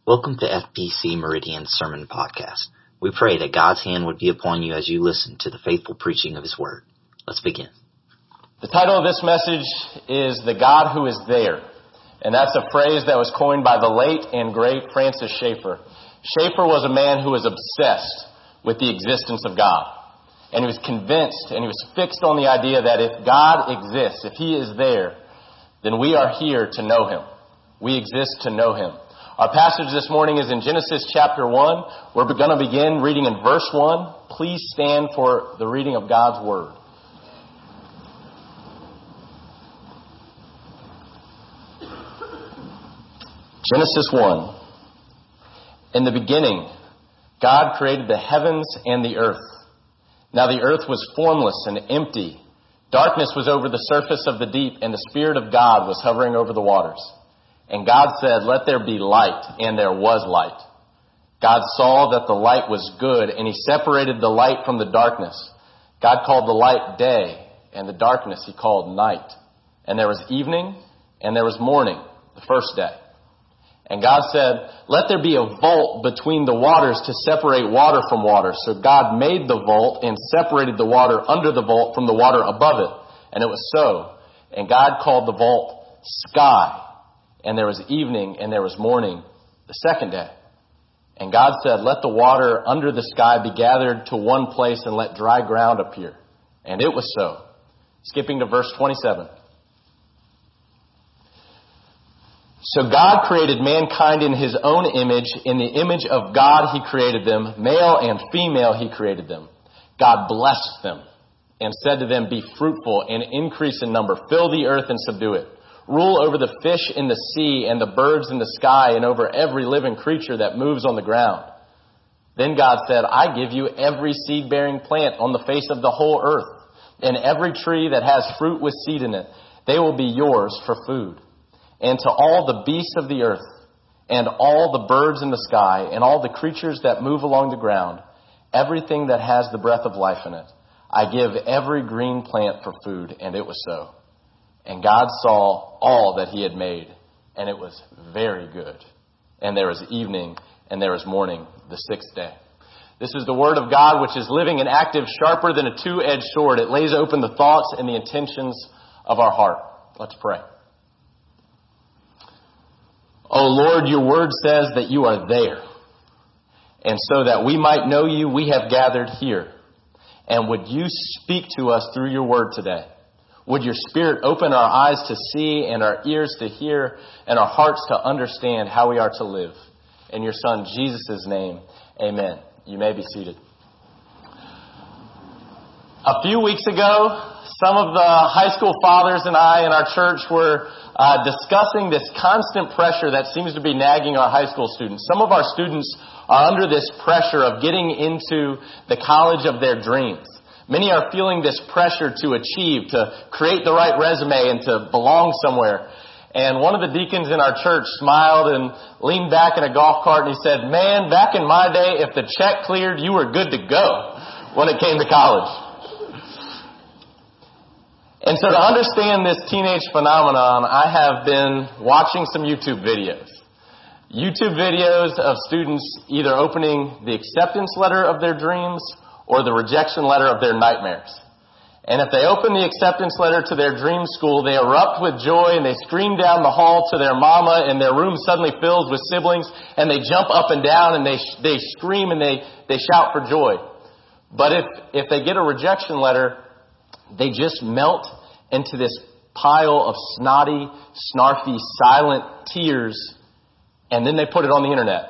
Welcome to FPC Meridian Sermon Podcast. We pray that God's hand would be upon you as you listen to the faithful preaching of His Word. Let's begin. The title of this message is The God Who Is There. And that's a phrase that was coined by the late and great Francis Schaeffer. Schaeffer was a man who was obsessed with the existence of God. And he was convinced and he was fixed on the idea that if God exists, if He is there, then we are here to know Him. We exist to know Him. Our passage this morning is in Genesis chapter 1. We're going to begin reading in verse 1. Please stand for the reading of God's Word. Genesis 1. In the beginning, God created the heavens and the earth. Now the earth was formless and empty. Darkness was over the surface of the deep, and the Spirit of God was hovering over the waters. And God said, "Let there be light," and there was light. God saw that the light was good, and He separated the light from the darkness. God called the light day, and the darkness He called night. And there was evening, and there was morning, the first day. And God said, "Let there be a vault between the waters to separate water from water." So God made the vault and separated the water under the vault from the water above it. And it was so. And God called the vault sky. And there was evening and there was morning, the second day. And God said, "Let the water under the sky be gathered to one place and let dry ground appear." And it was so. Skipping to verse 27. So God created mankind in His own image. In the image of God He created them. Male and female He created them. God blessed them and said to them, "Be fruitful and increase in number. Fill the earth and subdue it. Rule over the fish in the sea and the birds in the sky and over every living creature that moves on the ground." Then God said, "I give you every seed-bearing plant on the face of the whole earth, and every tree that has fruit with seed in it. They will be yours for food. And to all the beasts of the earth, and all the birds in the sky, and all the creatures that move along the ground, everything that has the breath of life in it, I give every green plant for food." And it was so. And God saw all that He had made, and it was very good. And there was evening, and there was morning, the sixth day. This is the Word of God, which is living and active, sharper than a two-edged sword. It lays open the thoughts and the intentions of our heart. Let's pray. Oh Lord, your Word says that you are there. And so that we might know you, we have gathered here. And would you speak to us through your Word today? Would your Spirit open our eyes to see and our ears to hear and our hearts to understand how we are to live? In your Son, Jesus' name, amen. You may be seated. A few weeks ago, some of the high school fathers and I in our church were discussing this constant pressure that seems to be nagging our high school students. Some of our students are under this pressure of getting into the college of their dreams. Many are feeling this pressure to achieve, to create the right resume and to belong somewhere. And one of the deacons in our church smiled and leaned back in a golf cart and he said, "Man, back in my day, if the check cleared, you were good to go when it came to college." And so to understand this teenage phenomenon, I have been watching some YouTube videos. YouTube videos of students either opening the acceptance letter of their dreams or the rejection letter of their nightmares. And if they open the acceptance letter to their dream school, they erupt with joy and they scream down the hall to their mama, and their room suddenly fills with siblings, and they jump up and down and they scream and they shout for joy. But if they get a rejection letter, they just melt into this pile of snotty, snarfy, silent tears, and then they put it on the internet.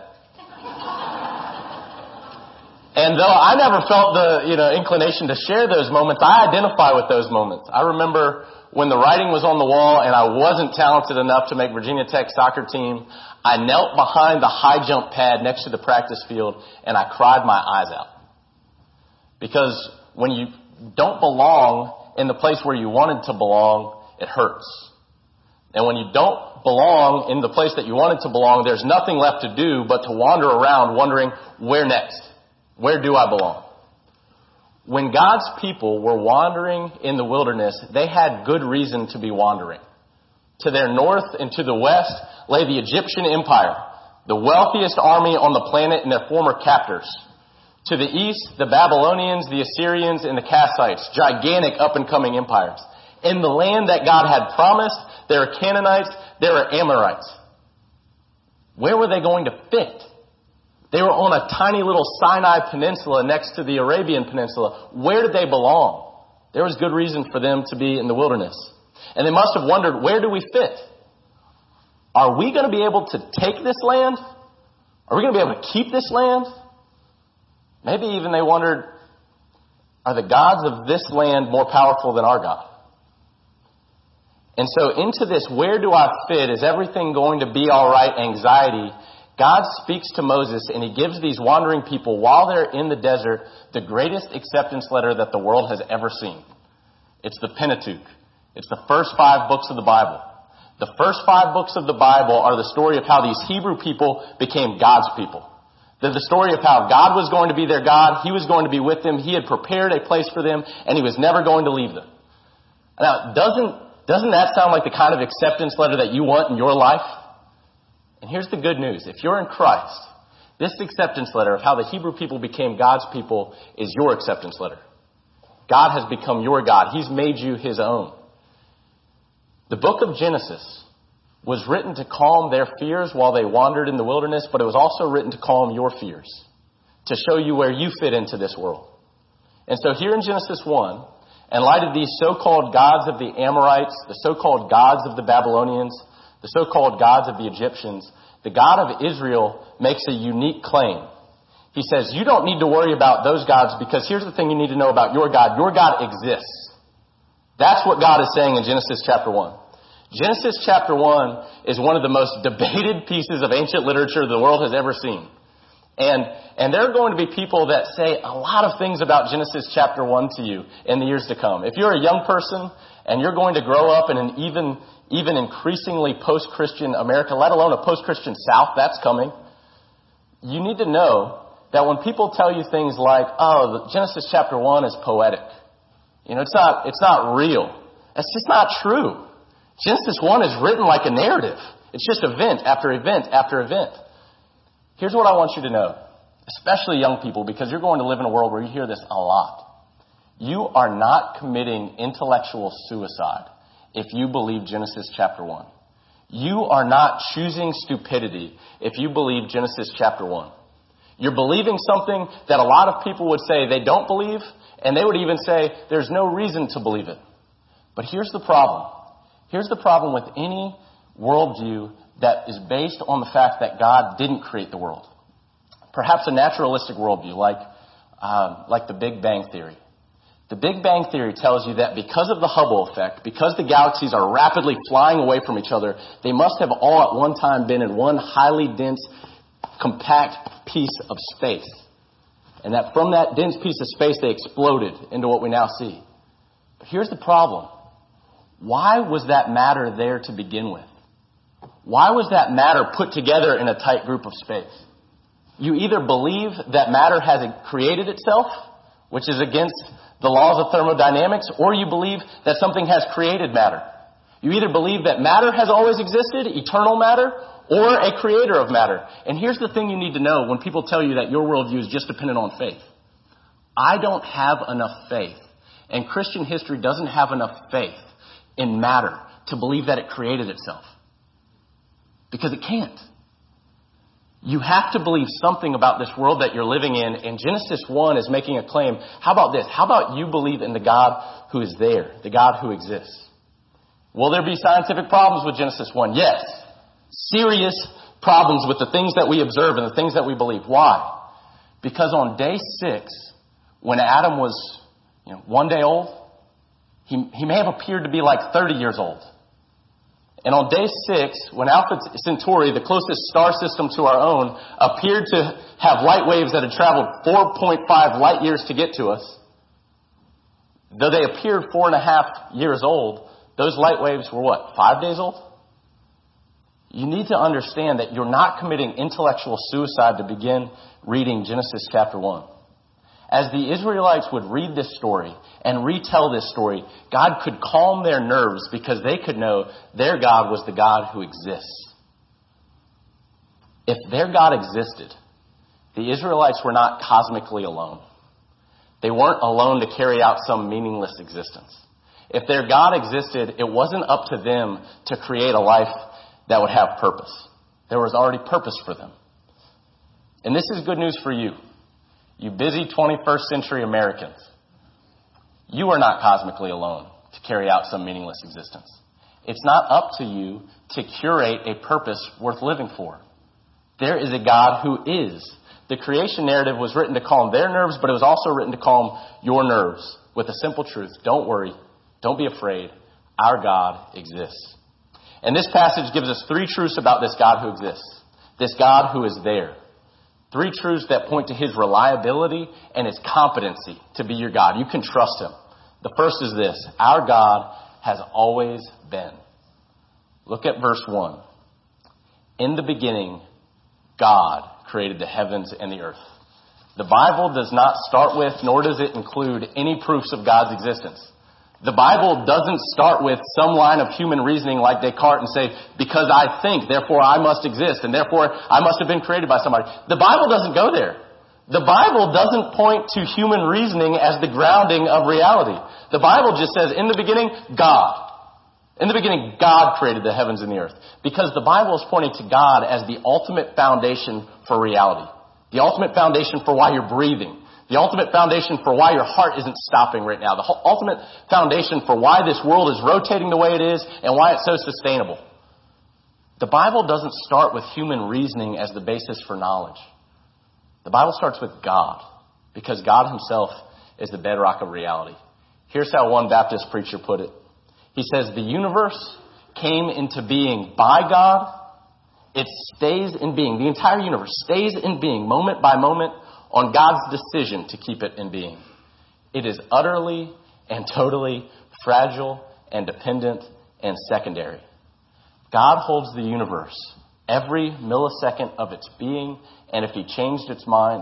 And though I never felt the inclination to share those moments, I identify with those moments. I remember when the writing was on the wall and I wasn't talented enough to make Virginia Tech soccer team, I knelt behind the high jump pad next to the practice field and I cried my eyes out. Because when you don't belong in the place where you wanted to belong, it hurts. And when you don't belong in the place that you wanted to belong, there's nothing left to do but to wander around wondering, where next? Where do I belong? When God's people were wandering in the wilderness, they had good reason to be wandering. To their north and to the west lay the Egyptian Empire. the wealthiest army on the planet and their former captors. To the east, the Babylonians, the Assyrians, and the Kassites, gigantic up-and-coming empires. In the land that God had promised, there are Canaanites, there are Amorites. Where were they going to fit? They were on a tiny little Sinai Peninsula next to the Arabian Peninsula. Where did they belong? There was good reason for them to be in the wilderness. And they must have wondered, where do we fit? Are we going to be able to take this land? Are we going to be able to keep this land? Maybe even they wondered, are the gods of this land more powerful than our God? And so into this, where do I fit? Is everything going to be all right? Anxiety. God speaks to Moses and he gives these wandering people, while they're in the desert, the greatest acceptance letter that the world has ever seen. It's the Pentateuch. It's the first 5 books of the Bible. The first 5 books of the Bible are the story of how these Hebrew people became God's people. They're the story of how God was going to be their God. He was going to be with them. He had prepared a place for them and he was never going to leave them. Now, doesn't that sound like the kind of acceptance letter that you want in your life? And here's the good news. If you're in Christ, this acceptance letter of how the Hebrew people became God's people is your acceptance letter. God has become your God. He's made you his own. The book of Genesis was written to calm their fears while they wandered in the wilderness, but it was also written to calm your fears, to show you where you fit into this world. And so here in Genesis 1, in light of these so-called gods of the Amorites, the so-called gods of the Babylonians, the so-called gods of the Egyptians, the God of Israel makes a unique claim. He says, you don't need to worry about those gods because here's the thing you need to know about your God. Your God exists. That's what God is saying in Genesis chapter 1. Genesis chapter 1 is one of the most debated pieces of ancient literature the world has ever seen. And there are going to be people that say a lot of things about Genesis chapter 1 to you in the years to come. If you're a young person and you're going to grow up in an even increasingly post-Christian America, let alone a post-Christian South, that's coming. You need to know that when people tell you things like, oh, Genesis chapter 1 is poetic. You know, it's not real. That's just not true. Genesis 1 is written like a narrative. It's just event after event after event. Here's what I want you to know, especially young people, because you're going to live in a world where you hear this a lot. You are not committing intellectual suicide if you believe Genesis chapter 1. You are not choosing stupidity if you believe Genesis chapter 1. You're believing something that a lot of people would say they don't believe, and they would even say there's no reason to believe it. But here's the problem. Here's the problem with any worldview that is based on the fact that God didn't create the world. Perhaps a naturalistic worldview like the Big Bang Theory. The Big Bang Theory tells you that because of the Hubble effect, because the galaxies are rapidly flying away from each other, they must have all at one time been in one highly dense, compact piece of space. And that from that dense piece of space, they exploded into what we now see. But here's the problem. Why was that matter there to begin with? Why was that matter put together in a tight group of space? You either believe that matter has created itself, which is against the laws of thermodynamics, or you believe that something has created matter. You either believe that matter has always existed, eternal matter, or a creator of matter. And here's the thing you need to know when people tell you that your worldview is just dependent on faith. I don't have enough faith, and Christian history doesn't have enough faith in matter to believe that it created itself. Because it can't. You have to believe something about this world that you're living in, and Genesis 1 is making a claim. How about this? How about you believe in the God who is there, the God who exists? Will there be scientific problems with Genesis 1? Yes. Serious problems with the things that we observe and the things that we believe. Why? Because on day 6, when Adam was 1 day old, he may have appeared to be like 30 years old. And on day 6, when Alpha Centauri, the closest star system to our own, appeared to have light waves that had traveled 4.5 light years to get to us, though they appeared 4.5 years old, those light waves were what, 5 days old? You need to understand that you're not committing intellectual suicide to begin reading Genesis chapter 1. As the Israelites would read this story and retell this story, God could calm their nerves because they could know their God was the God who exists. If their God existed, the Israelites were not cosmically alone. They weren't alone to carry out some meaningless existence. If their God existed, it wasn't up to them to create a life that would have purpose. There was already purpose for them. And this is good news for you, you busy 21st century Americans. You are not cosmically alone to carry out some meaningless existence. It's not up to you to curate a purpose worth living for. There is a God who is. The creation narrative was written to calm their nerves, but it was also written to calm your nerves with a simple truth. Don't worry. Don't be afraid. Our God exists. And this passage gives us three truths about this God who exists. This God who is there. Three truths that point to his reliability and his competency to be your God. You can trust him. The first is this. Our God has always been. Look at verse 1. In the beginning, God created the heavens and the earth. The Bible does not start with, nor does it include any proofs of God's existence. The Bible doesn't start with some line of human reasoning like Descartes and say, because I think, therefore I must exist, and therefore I must have been created by somebody. The Bible doesn't go there. The Bible doesn't point to human reasoning as the grounding of reality. The Bible just says, in the beginning, God. In the beginning, God created the heavens and the earth. Because the Bible is pointing to God as the ultimate foundation for reality. The ultimate foundation for why you're breathing. The ultimate foundation for why your heart isn't stopping right now. The ultimate foundation for why this world is rotating the way it is and why it's so sustainable. The Bible doesn't start with human reasoning as the basis for knowledge. The Bible starts with God, because God himself is the bedrock of reality. Here's how one Baptist preacher put it. He says, the universe came into being by God. It stays in being. The entire universe stays in being moment by moment on God's decision to keep it in being. It is utterly and totally fragile and dependent and secondary. God holds the universe every millisecond of its being, and if he changed his mind,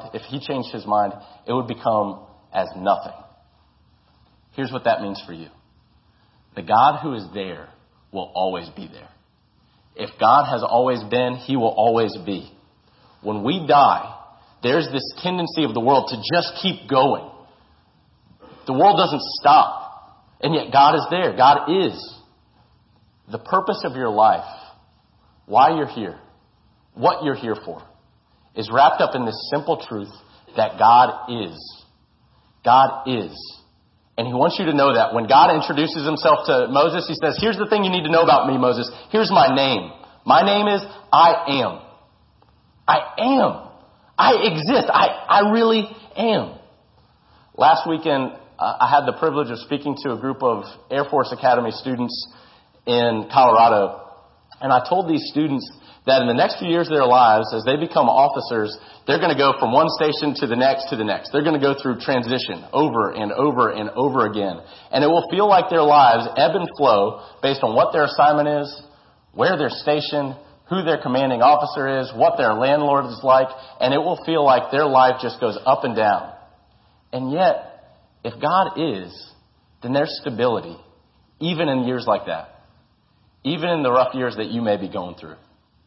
it would become as nothing. Here's what that means for you. The God who is there will always be there. If God has always been, he will always be. When we die, there's this tendency of the world to just keep going. The world doesn't stop. And yet God is there. God is. The purpose of your life, why you're here, what you're here for, is wrapped up in this simple truth that God is. God is. And he wants you to know that. When God introduces himself to Moses, he says, here's the thing you need to know about me, Moses. Here's my name. My name is I am. I am. I exist. I really am. Last weekend, I had the privilege of speaking to a group of Air Force Academy students in Colorado. And I told these students that in the next few years of their lives, as they become officers, they're going to go from one station to the next to the next. They're going to go through transition over and over and over again. And it will feel like their lives ebb and flow based on what their assignment is, where they're stationed, who their commanding officer is, what their landlord is like, and it will feel like their life just goes up and down. And yet, if God is, then there's stability, even in years like that, even in the rough years that you may be going through.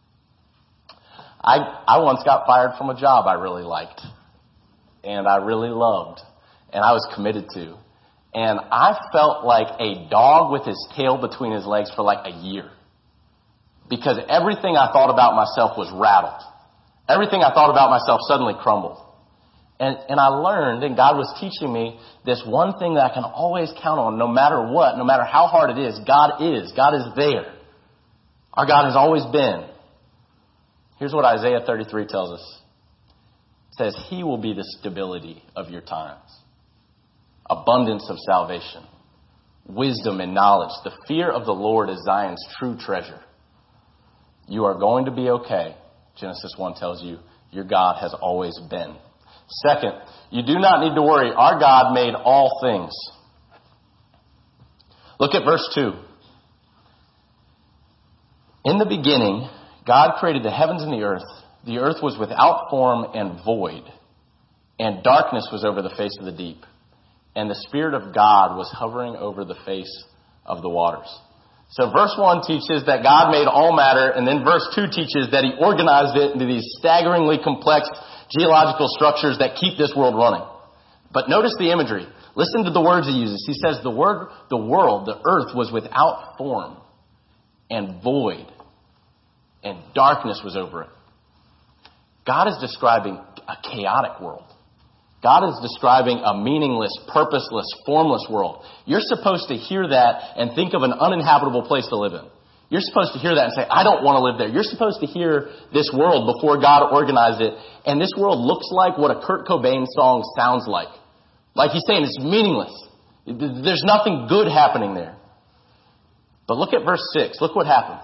I once got fired from a job I really liked, and I really loved, and I was committed to. And I felt like a dog with his tail between his legs for like a year. Because everything I thought about myself was rattled. Everything I thought about myself suddenly crumbled. And I learned, and God was teaching me this one thing that I can always count on, no matter what, no matter how hard it is. God is. God is there. Our God has always been. Here's what Isaiah 33 tells us. It says, he will be the stability of your times. Abundance of salvation. Wisdom and knowledge. The fear of the Lord is Zion's true treasure. You are going to be okay. Genesis 1 tells you your God has always been. Second, you do not need to worry. Our God made all things. Look at verse 2. In the beginning, God created the heavens and the earth. The earth was without form and void, and darkness was over the face of the deep. And the Spirit of God was hovering over the face of the waters. So verse 1 teaches that God made all matter, and then verse 2 teaches that he organized it into these staggeringly complex geological structures that keep this world running. But notice the imagery. Listen to the words he uses. He says the world, the earth was without form and void, and darkness was over it. God is describing a chaotic world. God is describing a meaningless, purposeless, formless world. You're supposed to hear that and think of an uninhabitable place to live in. You're supposed to hear that and say, I don't want to live there. You're supposed to hear this world before God organized it. And this world looks like what a Kurt Cobain song sounds like. Like he's saying, it's meaningless. There's nothing good happening there. But look at verse 6. Look what happens.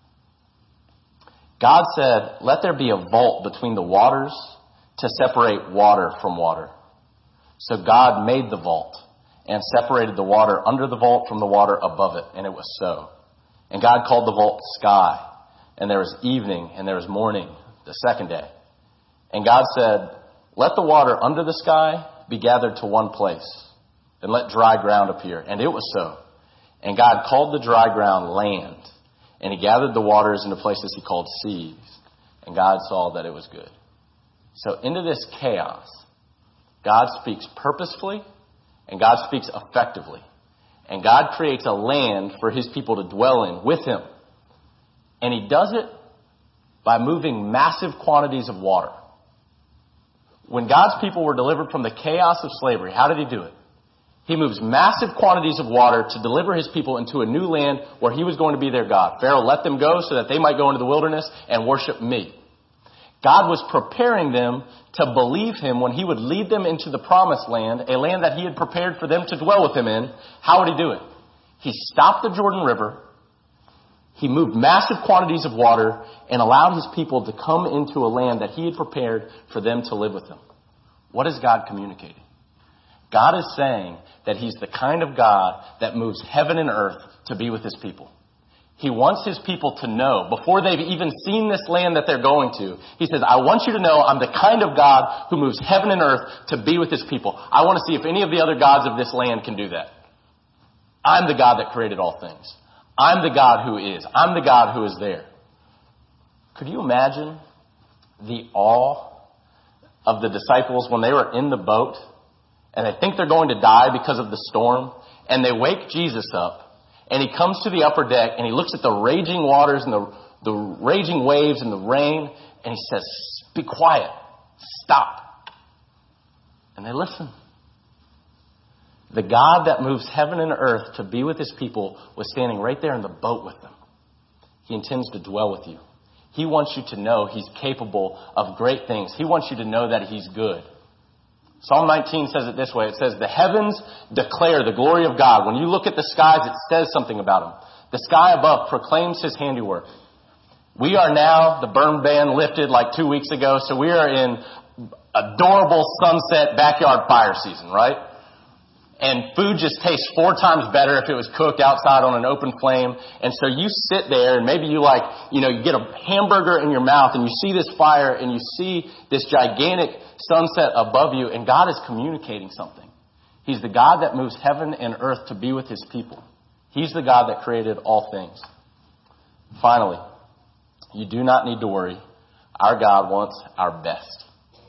God said, let there be a vault between the waters to separate water from water. So God made the vault and separated the water under the vault from the water above it. And it was so. And God called the vault sky. And there was evening and there was morning the second day. And God said, let the water under the sky be gathered to one place, and let dry ground appear. And it was so. And God called the dry ground land. And he gathered the waters into places he called seas. And God saw that it was good. So into this chaos, God speaks purposefully and God speaks effectively. And God creates a land for his people to dwell in with him. And he does it by moving massive quantities of water. When God's people were delivered from the chaos of slavery, how did he do it? He moves massive quantities of water to deliver his people into a new land where he was going to be their God. Pharaoh let them go so that they might go into the wilderness and worship me. God was preparing them to believe him when he would lead them into the promised land, a land that he had prepared for them to dwell with him in. How would he do it? He stopped the Jordan River. He moved massive quantities of water and allowed his people to come into a land that he had prepared for them to live with him. What is God communicating? God is saying that he's the kind of God that moves heaven and earth to be with his people. He wants his people to know, before they've even seen this land that they're going to, he says, I want you to know I'm the kind of God who moves heaven and earth to be with his people. I want to see if any of the other gods of this land can do that. I'm the God that created all things. I'm the God who is. I'm the God who is there. Could you imagine the awe of the disciples when they were in the boat and they think they're going to die because of the storm, and they wake Jesus up, and he comes to the upper deck and he looks at the raging waters and the raging waves and the rain, and he says, be quiet, stop. And they listen. The God that moves heaven and earth to be with his people was standing right there in the boat with them. He intends to dwell with you. He wants you to know he's capable of great things. He wants you to know that he's good. Psalm 19 says it this way. It says, the heavens declare the glory of God. When you look at the skies, it says something about him. The sky above proclaims his handiwork. We are now, the burn ban lifted like 2 weeks ago, so we are in adorable sunset backyard fire season, right? And food just tastes 4 times better if it was cooked outside on an open flame. And so you sit there and maybe you you get a hamburger in your mouth and you see this fire and you see this gigantic sunset above you, and God is communicating something. He's the God that moves heaven and earth to be with his people. He's the God that created all things. Finally, you do not need to worry. Our God wants our best.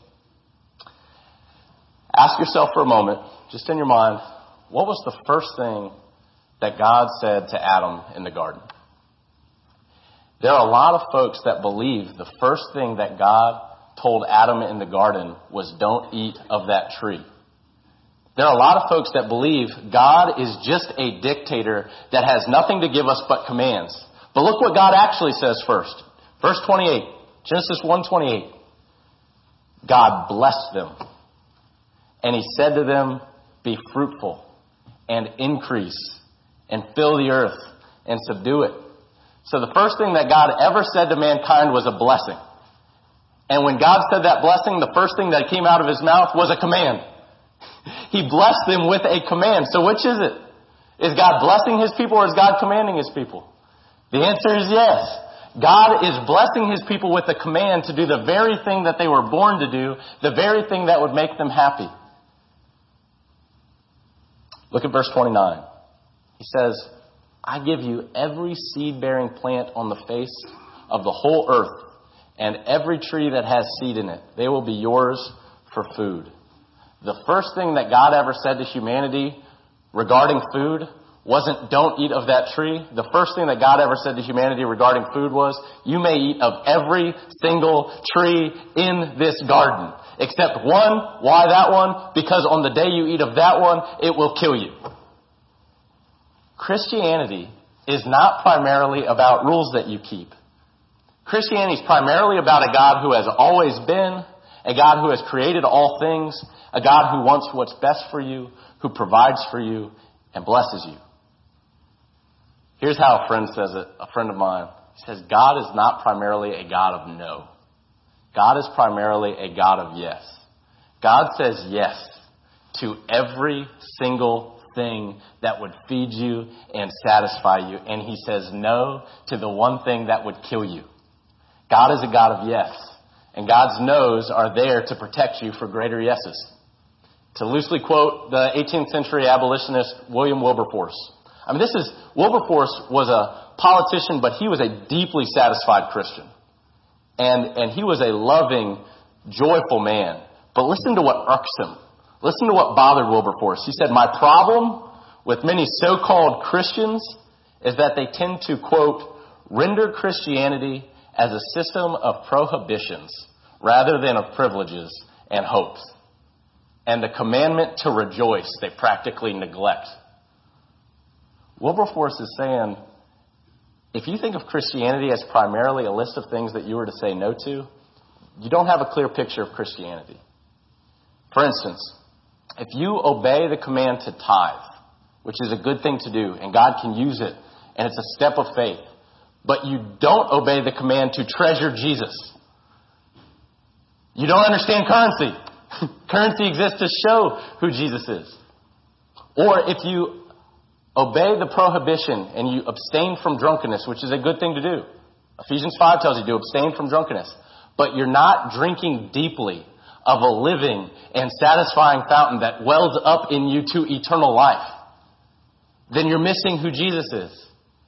Ask yourself for a moment, just in your mind, what was the first thing that God said to Adam in the garden? There are a lot of folks that believe the first thing that God told Adam in the garden was don't eat of that tree. There are a lot of folks that believe God is just a dictator that has nothing to give us but commands. But look what God actually says first. Verse 28, Genesis 1:28. God blessed them. And he said to them, be fruitful and increase and fill the earth and subdue it. So the first thing that God ever said to mankind was a blessing. And when God said that blessing, the first thing that came out of his mouth was a command. He blessed them with a command. So which is it? Is God blessing his people or is God commanding his people? The answer is yes. God is blessing his people with a command to do the very thing that they were born to do, the very thing that would make them happy. Look at verse 29. He says, I give you every seed-bearing plant on the face of the whole earth, and every tree that has seed in it. They will be yours for food. The first thing that God ever said to humanity regarding food wasn't don't eat of that tree. The first thing that God ever said to humanity regarding food was, you may eat of every single tree in this garden, except one. Why that one? Because on the day you eat of that one, it will kill you. Christianity is not primarily about rules that you keep. Christianity is primarily about a God who has always been, a God who has created all things, a God who wants what's best for you, who provides for you, and blesses you. Here's how a friend says it, a friend of mine. He says, God is not primarily a God of no. God is primarily a God of yes. God says yes to every single thing that would feed you and satisfy you. And he says no to the one thing that would kill you. God is a God of yes. And God's no's are there to protect you for greater yeses. To loosely quote the 18th century abolitionist William Wilberforce. Wilberforce was a politician, but he was a deeply satisfied Christian. And he was a loving, joyful man. But listen to what irks him. Listen to what bothered Wilberforce. He said, my problem with many so-called Christians is that they tend to, quote, render Christianity as a system of prohibitions rather than of privileges and hopes. And the commandment to rejoice they practically neglect. Wilberforce is saying, if you think of Christianity as primarily a list of things that you were to say no to, you don't have a clear picture of Christianity. For instance, if you obey the command to tithe, which is a good thing to do, and God can use it, and it's a step of faith, but you don't obey the command to treasure Jesus, you don't understand currency. Currency exists to show who Jesus is. Or if you obey the prohibition and you abstain from drunkenness, which is a good thing to do. Ephesians 5 tells you to abstain from drunkenness. But you're not drinking deeply of a living and satisfying fountain that wells up in you to eternal life. Then you're missing who Jesus is.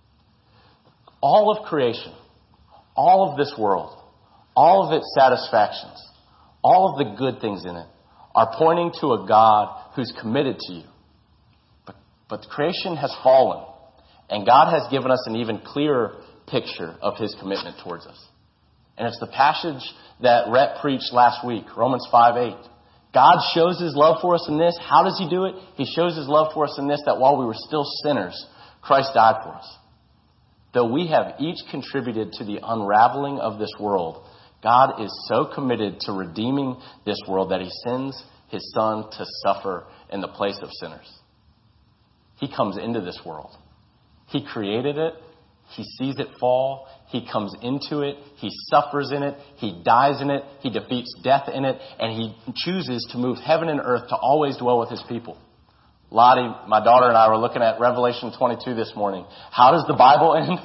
All of creation, all of this world, all of its satisfactions, all of the good things in it are pointing to a God who's committed to you. But creation has fallen, and God has given us an even clearer picture of his commitment towards us. And it's the passage that Rhett preached last week, Romans 5:8. God shows his love for us in this. How does he do it? He shows his love for us in this, that while we were still sinners, Christ died for us. Though we have each contributed to the unraveling of this world, God is so committed to redeeming this world that he sends his son to suffer in the place of sinners. He comes into this world. He created it. He sees it fall. He comes into it. He suffers in it. He dies in it. He defeats death in it. And he chooses to move heaven and earth to always dwell with his people. Lottie, my daughter, and I were looking at Revelation 22 this morning. How does the Bible end?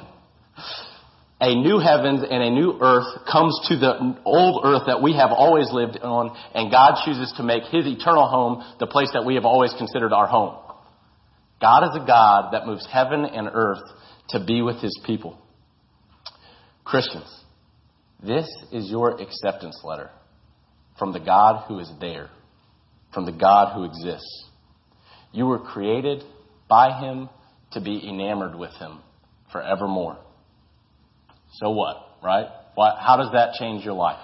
A new heavens and a new earth comes to the old earth that we have always lived on. And God chooses to make his eternal home the place that we have always considered our home. God is a God that moves heaven and earth to be with his people. Christians, this is your acceptance letter from the God who is there, from the God who exists. You were created by him to be enamored with him forevermore. So what, right? How does that change your life?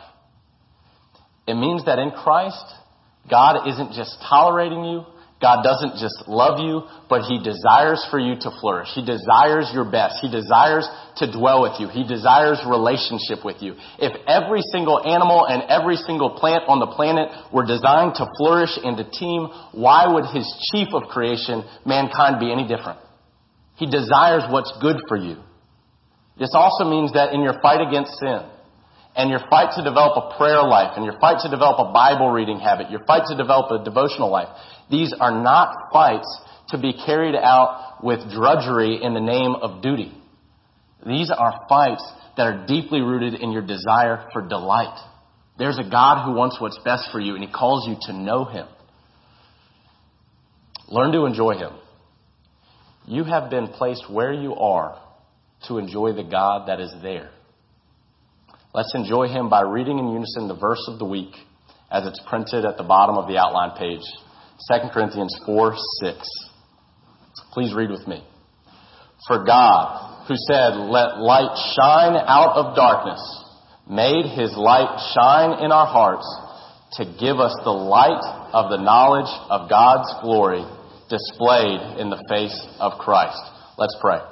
It means that in Christ, God isn't just tolerating you. God doesn't just love you, but he desires for you to flourish. He desires your best. He desires to dwell with you. He desires relationship with you. If every single animal and every single plant on the planet were designed to flourish and to team, why would his chief of creation, mankind, be any different? He desires what's good for you. This also means that in your fight against sin, and your fight to develop a prayer life, and your fight to develop a Bible reading habit, your fight to develop a devotional life, these are not fights to be carried out with drudgery in the name of duty. These are fights that are deeply rooted in your desire for delight. There's a God who wants what's best for you, and he calls you to know him. Learn to enjoy him. You have been placed where you are to enjoy the God that is there. Let's enjoy him by reading in unison the verse of the week as it's printed at the bottom of the outline page, 2 Corinthians 4:6. Please read with me. For God, who said, "Let light shine out of darkness," made his light shine in our hearts to give us the light of the knowledge of God's glory displayed in the face of Christ. Let's pray.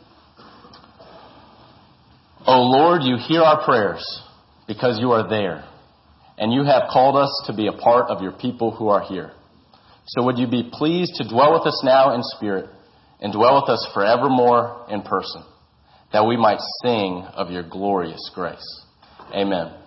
O Lord, you hear our prayers because you are there, and you have called us to be a part of your people who are here. So would you be pleased to dwell with us now in spirit and dwell with us forevermore in person, that we might sing of your glorious grace. Amen.